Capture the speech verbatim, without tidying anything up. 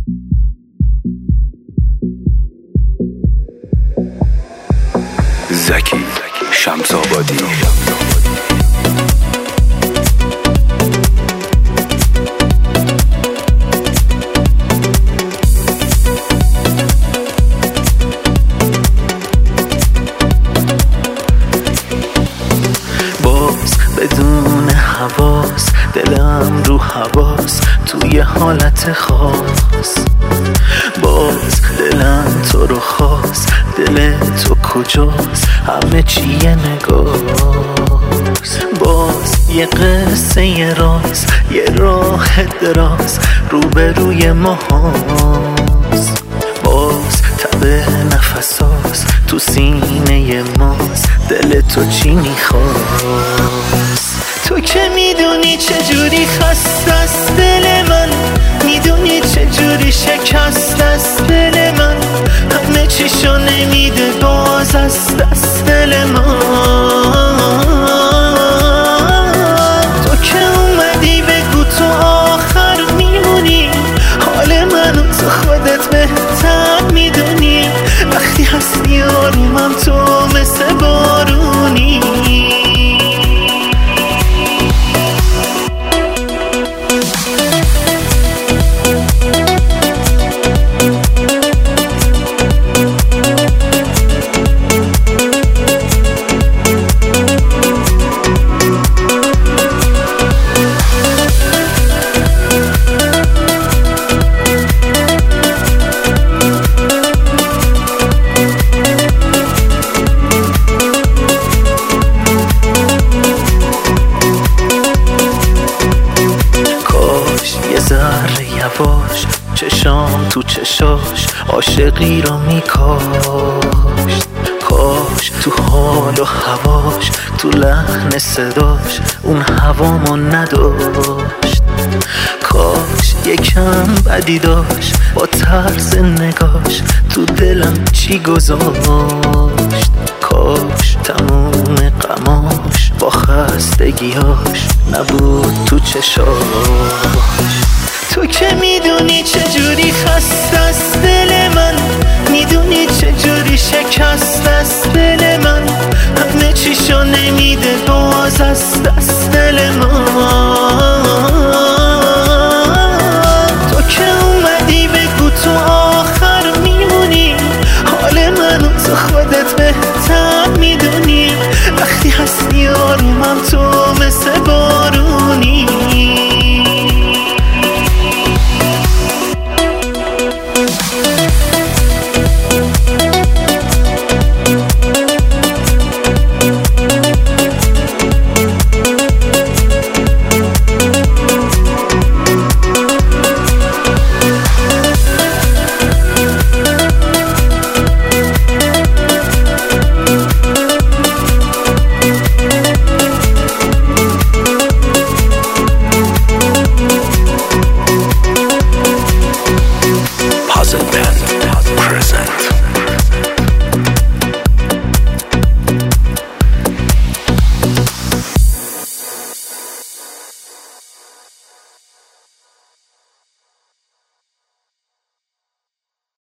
زکی شمس آبادی. باز بدون حواس دلم رو حواس توی حالت خاص، باز دلم تو رو خواست، دل تو کجاست، همه چیه نگاست. باز یه قصه یه راز، یه راه دراز روبروی ما هاست. باز تب نفساست تو سینه ماست، دل تو چی میخواست. تو که میدونی چجوری خسته است دل من، میدونی چجوری شکست است دل من، همه چیشو نمیده باز از دست دل من. تو که اومدی بگو تو آخر میمونی، حال منو تو خودت بهتر میدونی، وقتی هستی آرومم تو مثل بارونی. یواش چشام تو چشاش عاشقی رو میکاشت، کاش تو حال و هواش تو لحن صداش اون هوامو نداشت. کاش یکم بدی داشت با طرز نگاش تو دلم چی گذاشت. کاش تموم غماش با خستگیاش نبود تو چشاش. تو که میدونی چجوری خسته است دل من، میدونی چجوری شکست است دل من، همه چیشو نمیده باز از دست دل من.